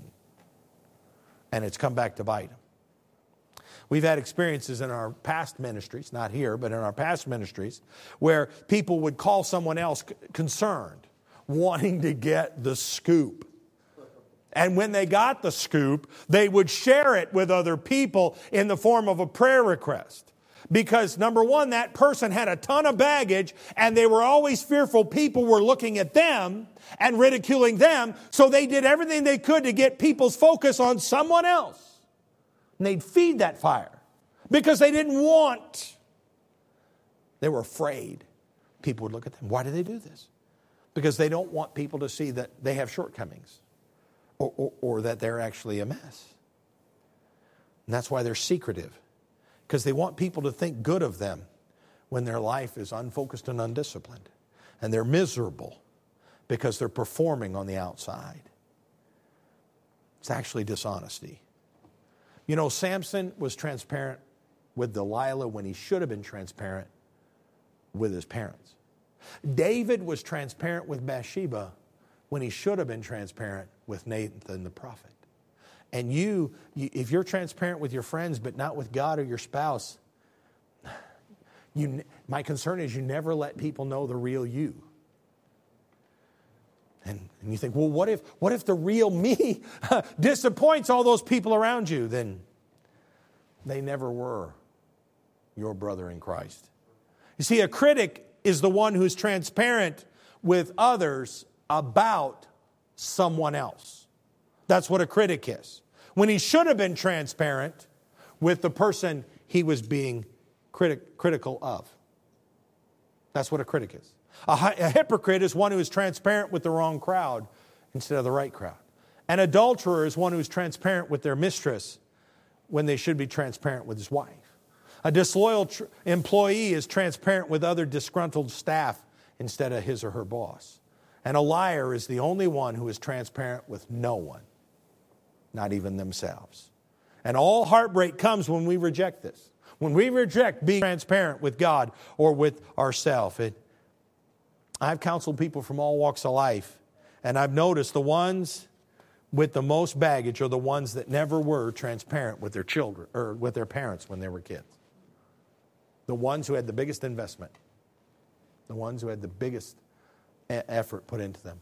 And it's come back to bite them. We've had experiences in our past ministries, not here, but in our past ministries, where people would call someone else concerned, wanting to get the scoop. And when they got the scoop, they would share it with other people in the form of a prayer request. Because, number one, that person had a ton of baggage, and they were always fearful people were looking at them and ridiculing them, so they did everything they could to get people's focus on someone else. And they'd feed that fire because they didn't want. They were afraid people would look at them. Why do they do this? Because they don't want people to see that they have shortcomings or, or, or that they're actually a mess. And that's why they're secretive, because they want people to think good of them when their life is unfocused and undisciplined. And they're miserable because they're performing on the outside. It's actually dishonesty. You know, Samson was transparent with Delilah when he should have been transparent with his parents. David was transparent with Bathsheba when he should have been transparent with Nathan the prophet. And you, if you're transparent with your friends but not with God or your spouse, you, my concern is you never let people know the real you. And, and you think, well, what if what if the real me disappoints all those people around you? Then they never were your brother in Christ. You see, a critic is the one who's transparent with others about someone else. That's what a critic is. When he should have been transparent with the person he was being critic, critical of. That's what a critic is. A, a hypocrite is one who is transparent with the wrong crowd instead of the right crowd. An adulterer is one who is transparent with their mistress when they should be transparent with his wife. A disloyal tr- employee is transparent with other disgruntled staff instead of his or her boss. And a liar is the only one who is transparent with no one, not even themselves. And all heartbreak comes when we reject this. When we reject being transparent with God or with ourselves. It, I've counseled people from all walks of life, and I've noticed the ones with the most baggage are the ones that never were transparent with their children or with their parents when they were kids. The ones who had the biggest investment. The ones who had the biggest effort put into them.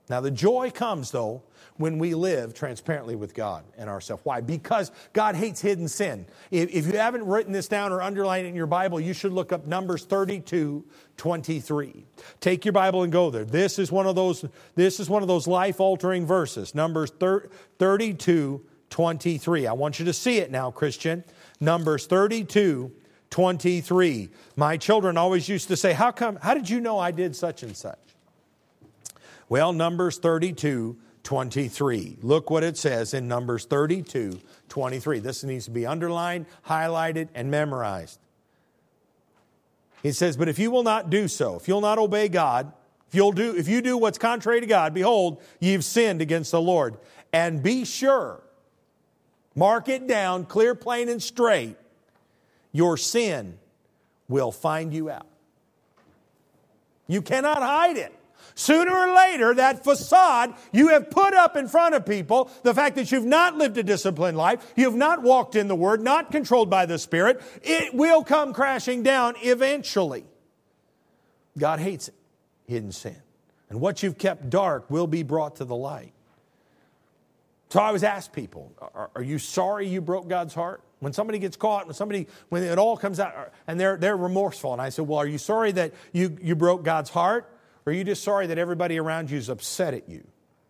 Now, the joy comes, though, when we live transparently with God and ourselves. Why? Because God hates hidden sin. If, if you haven't written this down or underlined it in your Bible, you should look up Numbers thirty-two twenty-three. Take your Bible and go there. This is one of those, this is one of those life-altering verses. Numbers thirty-two twenty-three. I want you to see it now, Christian. Numbers thirty-two twenty-three. My children always used to say, how come, how did you know I did such and such? Well, Numbers thirty-two twenty-three. Look what it says in Numbers thirty-two twenty-three. This needs to be underlined, highlighted, and memorized. It says, but if you will not do so, if you'll not obey God, if you'll do, if you do what's contrary to God, behold, you've sinned against the Lord. And be sure, mark it down, clear, plain, and straight, your sin will find you out. You cannot hide it. Sooner or later, that facade you have put up in front of people, the fact that you've not lived a disciplined life, you've not walked in the Word, not controlled by the Spirit, it will come crashing down eventually. God hates it, hidden sin. And what you've kept dark will be brought to the light. So I always ask people, are, are you sorry you broke God's heart? When somebody gets caught, when somebody, when it all comes out, and they're, they're remorseful, and I said, well, are you sorry that you, you broke God's heart? Or are you just sorry that everybody around you is upset at you?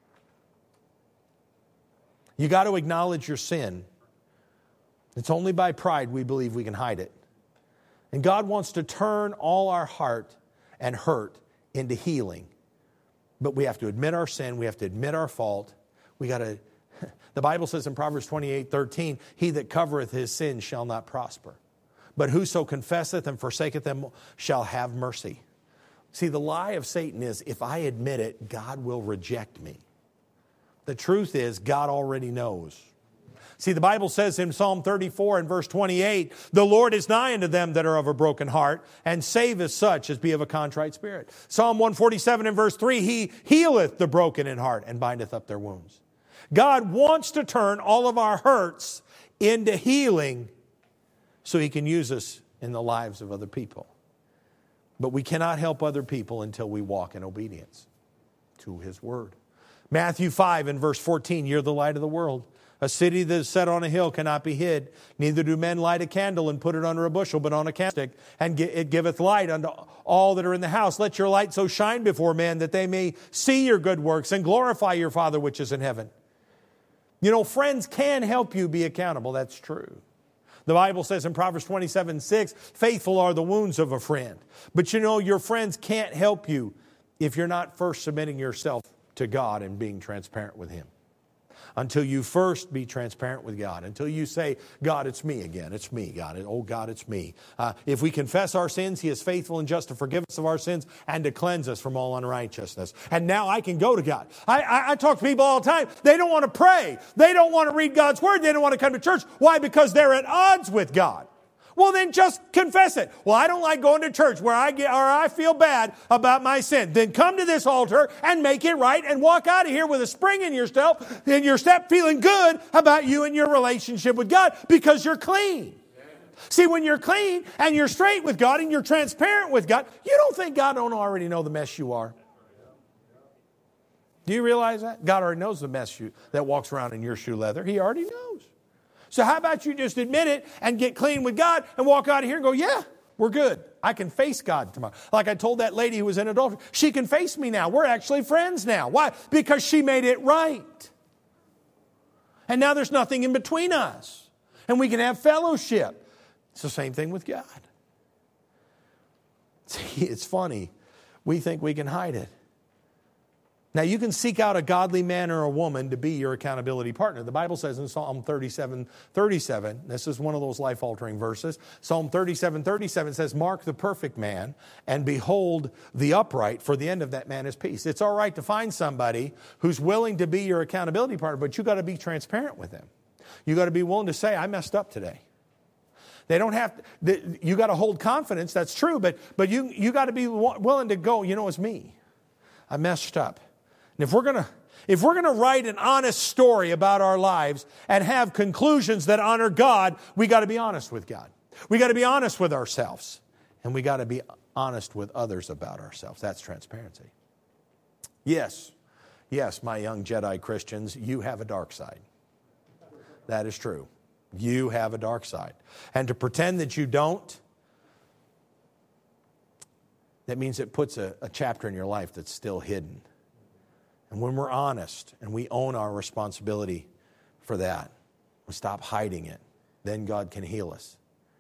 You got to acknowledge your sin. It's only by pride we believe we can hide it. And God wants to turn all our heart and hurt into healing. But we have to admit our sin. We have to admit our fault. We got to, the Bible says in Proverbs twenty-eight thirteen, he that covereth his sin shall not prosper. But whoso confesseth and forsaketh them shall have mercy. See, the lie of Satan is, if I admit it, God will reject me. The truth is, God already knows. See, the Bible says in Psalm thirty-four and verse twenty-eight, the Lord is nigh unto them that are of a broken heart, and saveth such as be of a contrite spirit. Psalm one forty-seven and verse three, he healeth the broken in heart and bindeth up their wounds. God wants to turn all of our hurts into healing so he can use us in the lives of other people. But we cannot help other people until we walk in obedience to his word. Matthew five and verse fourteen, you're the light of the world. A city that is set on a hill cannot be hid. Neither do men light a candle and put it under a bushel, but on a candlestick, and it giveth light unto all that are in the house. Let your light so shine before men that they may see your good works and glorify your Father which is in heaven. You know, friends can help you be accountable. That's true. The Bible says in Proverbs twenty-seven six, faithful are the wounds of a friend. But you know, your friends can't help you if you're not first submitting yourself to God and being transparent with him. Until you first be transparent with God. Until you say, God, it's me again. It's me, God. Oh, God, it's me. Uh, if we confess our sins, he is faithful and just to forgive us of our sins and to cleanse us from all unrighteousness. And now I can go to God. I, I, I talk to people all the time. They don't want to pray. They don't want to read God's word. They don't want to come to church. Why? Because they're at odds with God. Well, then just confess it. Well, I don't like going to church where I get, or I feel bad about my sin. Then come to this altar and make it right and walk out of here with a spring in your step, in your step, feeling good about you and your relationship with God because you're clean. See, when you're clean and you're straight with God and you're transparent with God, you don't think God don't already know the mess you are. Do you realize that? God already knows the mess you, that walks around in your shoe leather. He already knows. So how about you just admit it and get clean with God and walk out of here and go, yeah, we're good. I can face God tomorrow. Like I told that lady who was in adultery, she can face me now. We're actually friends now. Why? Because she made it right. And now there's nothing in between us. And we can have fellowship. It's the same thing with God. See, it's funny. We think we can hide it. Now, you can seek out a godly man or a woman to be your accountability partner. The Bible says in Psalm thirty-seven thirty-seven, this is one of those life-altering verses. Psalm thirty-seven thirty-seven says, mark the perfect man and behold the upright, for the end of that man is peace. It's all right to find somebody who's willing to be your accountability partner, but you got to be transparent with them. You got to be willing to say, I messed up today. They don't have to, you got to hold confidence, that's true, but, but you, you got to be willing to go, you know, it's me. I messed up. And if we're going to if we're going to write an honest story about our lives and have conclusions that honor God, we got to be honest with God. We got to be honest with ourselves. And we got to be honest with others about ourselves. That's transparency. Yes. Yes, my young Jedi Christians, you have a dark side. That is true. You have a dark side. And to pretend that you don't, that means it puts a, a chapter in your life that's still hidden. And when we're honest and we own our responsibility for that, we stop hiding it, then God can heal us.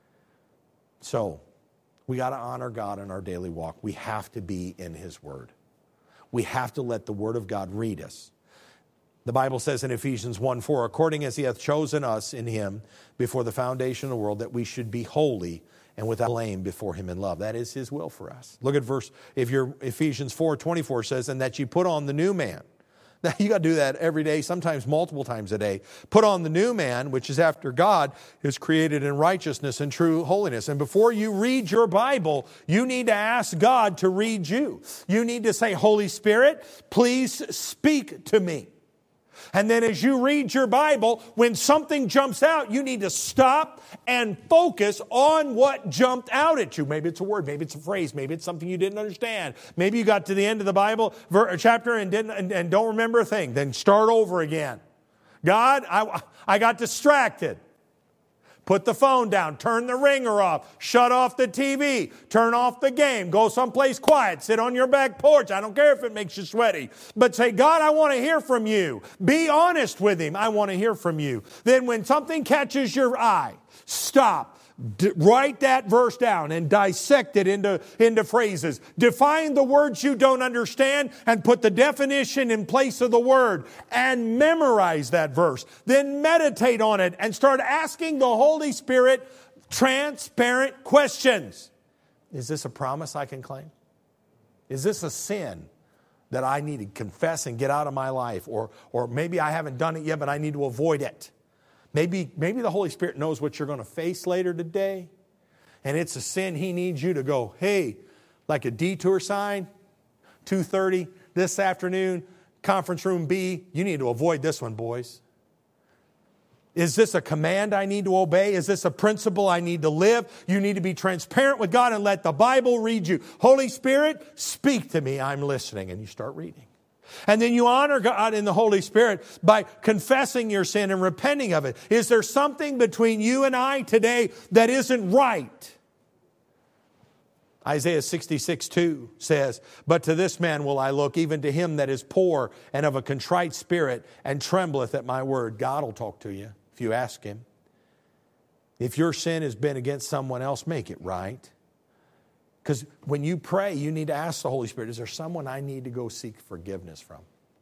So, we got to honor God in our daily walk. We have to be in His Word. We have to let the Word of God read us. The Bible says in Ephesians one four, according as He hath chosen us in Him before the foundation of the world, that we should be holy and without blame before Him in love. That is His will for us. Look at verse, if your Ephesians four twenty-four says, and that you put on the new man. Now, you got to do that every day, sometimes multiple times a day. Put on the new man, which is after God, is created in righteousness and true holiness. And before you read your Bible, you need to ask God to read you. You need to say, Holy Spirit, please speak to me. And then as you read your Bible, when something jumps out, you need to stop and focus on what jumped out at you. Maybe it's a word, maybe it's a phrase, maybe it's something you didn't understand. Maybe you got to the end of the Bible chapter and didn't and, and don't remember a thing. Then start over again. God, I, I got distracted. Put the phone down, turn the ringer off, shut off the T V, turn off the game, go someplace quiet, sit on your back porch. I don't care if it makes you sweaty. But say, God, I want to hear from you. Be honest with Him. I want to hear from you. Then when something catches your eye, stop. D- write that verse down and dissect it into, into phrases. Define the words you don't understand and put the definition in place of the word and memorize that verse. Then meditate on it and start asking the Holy Spirit transparent questions. Is this a promise I can claim? Is this a sin that I need to confess and get out of my life? Or, or maybe I haven't done it yet, but I need to avoid it. Maybe, maybe the Holy Spirit knows what you're going to face later today, and it's a sin He needs you to go, hey, like a detour sign, two thirty this afternoon, conference room B, you need to avoid this one, boys. Is this a command I need to obey? Is this a principle I need to live? You need to be transparent with God and let the Bible read you. Holy Spirit, speak to me. I'm listening. And you start reading. And then you honor God in the Holy Spirit by confessing your sin and repenting of it. Is there something between you and I today that isn't right? Isaiah sixty-six two says, but to this man will I look, even to him that is poor and of a contrite spirit and trembleth at my word. God will talk to you if you ask Him. If your sin has been against someone else, make it right. Because when you pray, you need to ask the Holy Spirit, is there someone I need to go seek forgiveness from?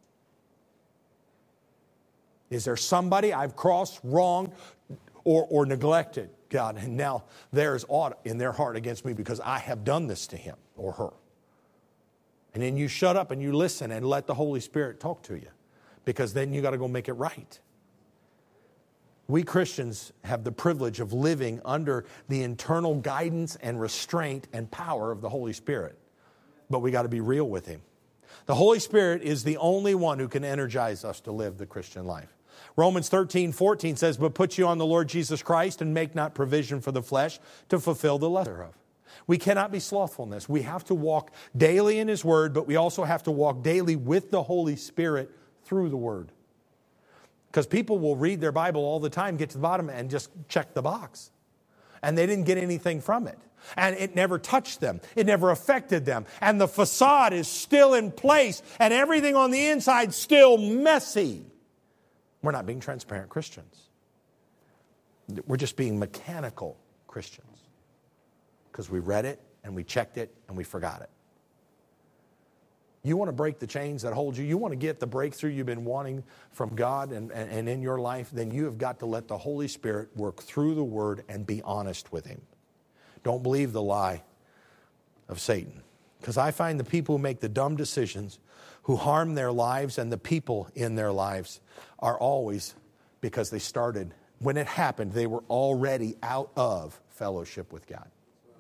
Is there somebody I've crossed, wronged, or, or neglected, God, and now there's aught in their heart against me because I have done this to him or her? And then you shut up and you listen and let the Holy Spirit talk to you, because then you got to go make it right. We Christians have the privilege of living under the internal guidance and restraint and power of the Holy Spirit. But we got to be real with Him. The Holy Spirit is the only one who can energize us to live the Christian life. Romans thirteen fourteen says, but put you on the Lord Jesus Christ and make not provision for the flesh to fulfill the lust thereof. We cannot be slothful in this. We have to walk daily in His Word, but we also have to walk daily with the Holy Spirit through the Word. Because people will read their Bible all the time, get to the bottom, and just check the box. And they didn't get anything from it. And it never touched them. It never affected them. And the facade is still in place, and everything on the inside still messy. We're not being transparent Christians. We're just being mechanical Christians. Because we read it, and we checked it, and we forgot it. You want to break the chains that hold you? You want to get the breakthrough you've been wanting from God and, and, and in your life? Then you have got to let the Holy Spirit work through the Word and be honest with Him. Don't believe the lie of Satan. Because I find the people who make the dumb decisions, who harm their lives and the people in their lives, are always because they started, when it happened, they were already out of fellowship with God.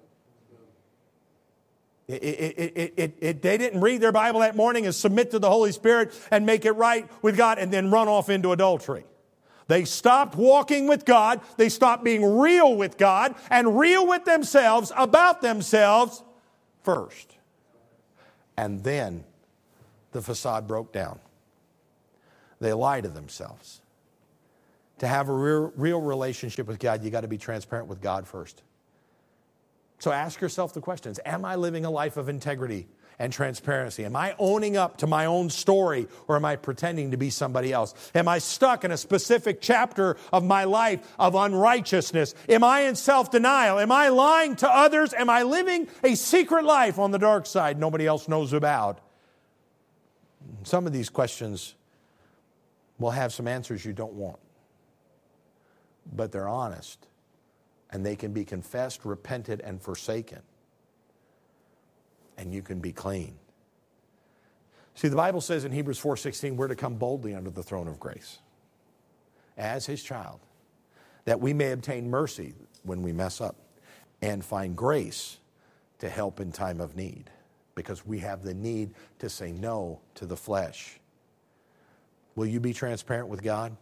It, it, it, it, it, they didn't read their Bible that morning and submit to the Holy Spirit and make it right with God and then run off into adultery. They stopped walking with God. They stopped being real with God and real with themselves, about themselves first. And then the facade broke down. they lie to themselves. To have a real, real relationship with God, you got to be transparent with God first. So ask yourself the questions. Am I living a life of integrity and transparency? Am I owning up to my own story, or am I pretending to be somebody else? Am I stuck in a specific chapter of my life of unrighteousness? Am I in self-denial? Am I lying to others? Am I living a secret life on the dark side nobody else knows about? Some of these questions will have some answers you don't want, but they're honest, and they can be confessed, repented, and forsaken. And you can be clean. See, the Bible says in Hebrews four sixteen, we're to come boldly under the throne of grace as His child, that we may obtain mercy when we mess up and find grace to help in time of need, because we have the need to say no to the flesh. Will you be transparent with God?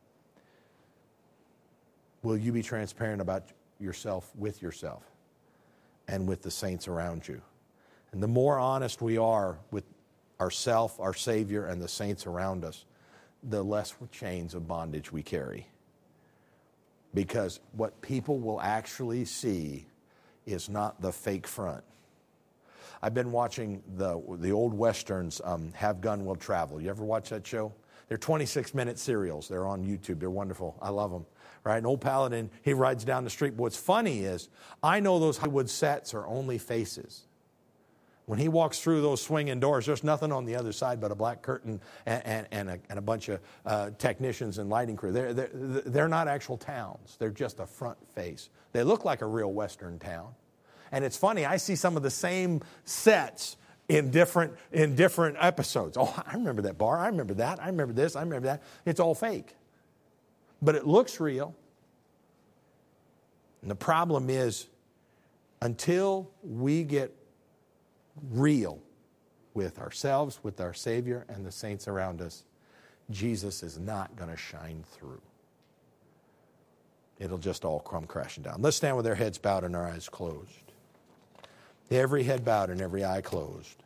Will you be transparent about yourself with yourself and with the saints around you? And the more honest we are with ourself, our Savior, and the saints around us, the less chains of bondage we carry. Because what people will actually see is not the fake front. I've been watching the the old westerns, um, Have Gun Will Travel. You ever watch that show? They're twenty-six minute serials. They're on YouTube. They're wonderful. I love them. Right? An old paladin, he rides down the street. But what's funny is, I know those Hollywood sets are only faces. When he walks through those swinging doors, there's nothing on the other side but a black curtain and, and, and, a, and a bunch of uh, technicians and lighting crew. They're, they're, they're not actual towns. They're just a front face. They look like a real Western town. And it's funny, I see some of the same sets in different, in different episodes. Oh, I remember that bar. I remember that. I remember this. I remember that. It's all fake. But it looks real. And the problem is, until we get real with ourselves, with our Savior, and the saints around us, Jesus is not going to shine through. It'll just all come crashing down. Let's stand with our heads bowed and our eyes closed. Every head bowed and every eye closed.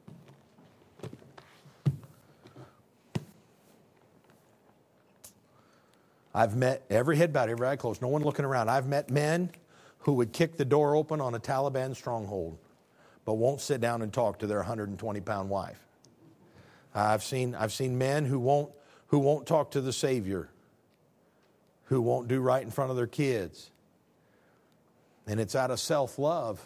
I've met, every head bowed, every eye closed, no one looking around. I've met men who would kick the door open on a Taliban stronghold, but won't sit down and talk to their one hundred twenty pound wife. I've seen, I've seen men who won't, who won't talk to the Savior, who won't do right in front of their kids. And it's out of self-love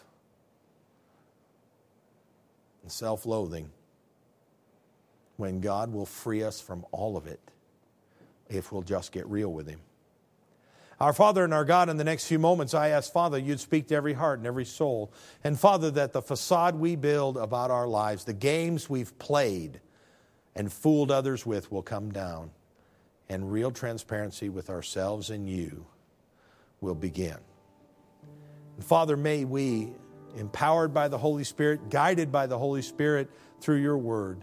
and self-loathing, when God will free us from all of it if we'll just get real with Him. Our Father and our God, in the next few moments, I ask, Father, you'd speak to every heart and every soul. And Father, that the facade we build about our lives, the games we've played and fooled others with, will come down. And real transparency with ourselves and you will begin. And Father, may we, empowered by the Holy Spirit, guided by the Holy Spirit through your word,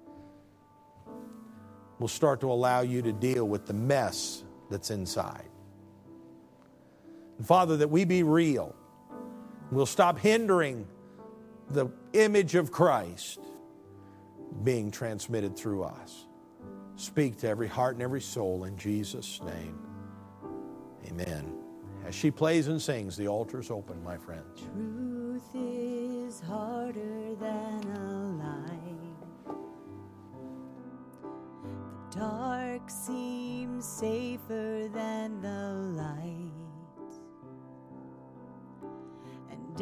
will start to allow you to deal with the mess that's inside. And Father, that we be real. We'll stop hindering the image of Christ being transmitted through us. Speak to every heart and every soul in Jesus' name. Amen. As she plays and sings, the altar's open, my friends. Truth is harder than a lie. The dark seems safer than the light. And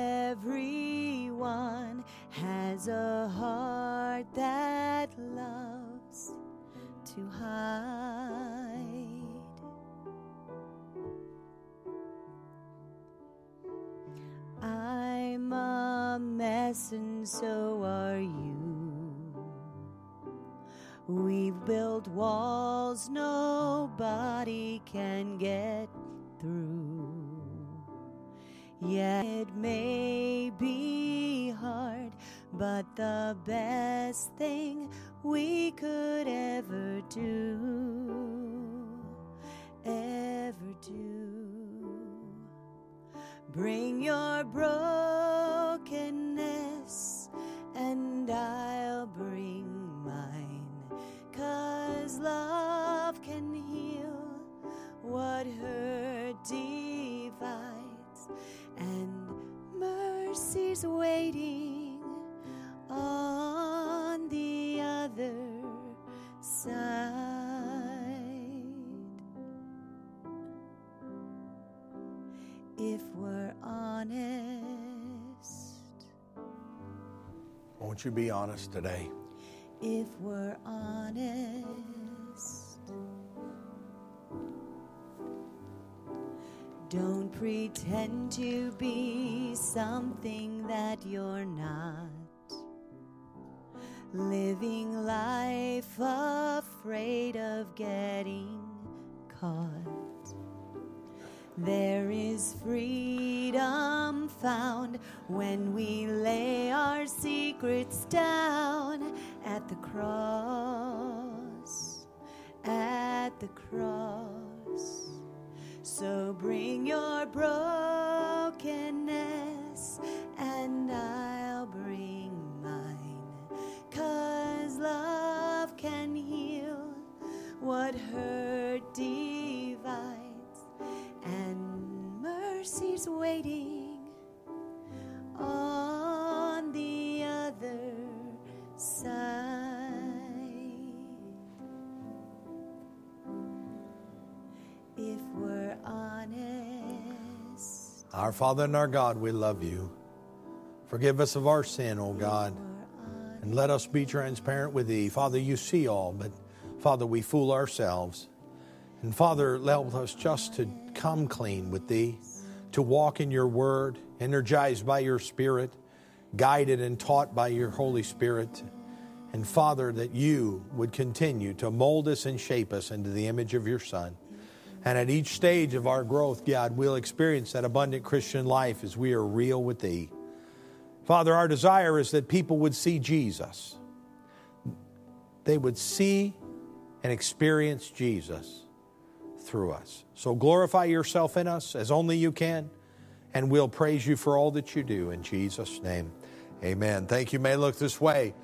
everyone has a heart that loves to hide. I'm a mess and so are you. We've built walls nobody can get through. Yeah, it may be hard, but the best thing we could ever do, ever do. Bring your brokenness and I'll bring mine, 'cause love mercy's waiting on the other side. If we're honest, Won't you be honest today? if we're honest, don't pretend to be something that you're not. Living life afraid of getting caught. There is freedom found when we lay our secrets down at the cross, at the cross. So bring your brokenness and I'll bring mine, 'cause love can heal what hurt divides. And mercy's waiting on the other side. If we're honest, Our Father and our God, we love you. Forgive us of our sin, O God, and let us be transparent with thee. Father, you see all, but Father, we fool ourselves. And Father, help us just to come clean with thee, to walk in your word, energized by your Spirit, guided and taught by your Holy Spirit. And Father, that you would continue to mold us and shape us into the image of your Son. And at each stage of our growth, God, we'll experience that abundant Christian life as we are real with thee. Father, our desire is that people would see Jesus. They would see and experience Jesus through us. So glorify yourself in us as only you can, and we'll praise you for all that you do in Jesus' name. Amen. Thank you. May I look this way.